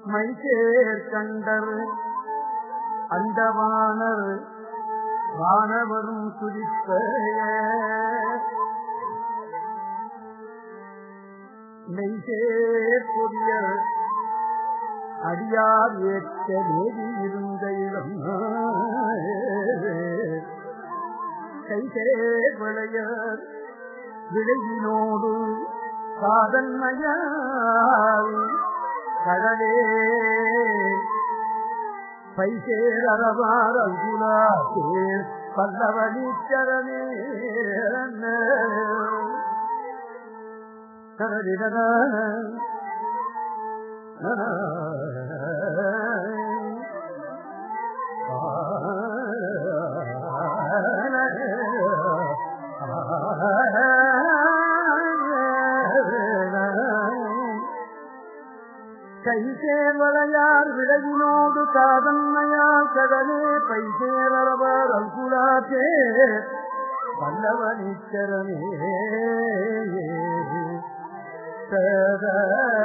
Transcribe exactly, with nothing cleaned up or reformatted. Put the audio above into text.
மைசேர் கண்டர் அண்டவானர் வானவரும் துதிப்ப மெய்சேர் பொறியர் அடியார் ஏற்ற வேதி இருந்த இடம் கைசேர் விளையர் விளையினோடு சாதன்மையால் கடலே பைசேர் அறவார் அங்குலாசே பல்லவனீச்சரனே கரடிடன கைசேர் வளையார் விளையினோடு காதன்மையால் கடலே பைசேரவர் அங்குலாசே பல்லவனீச்சரனே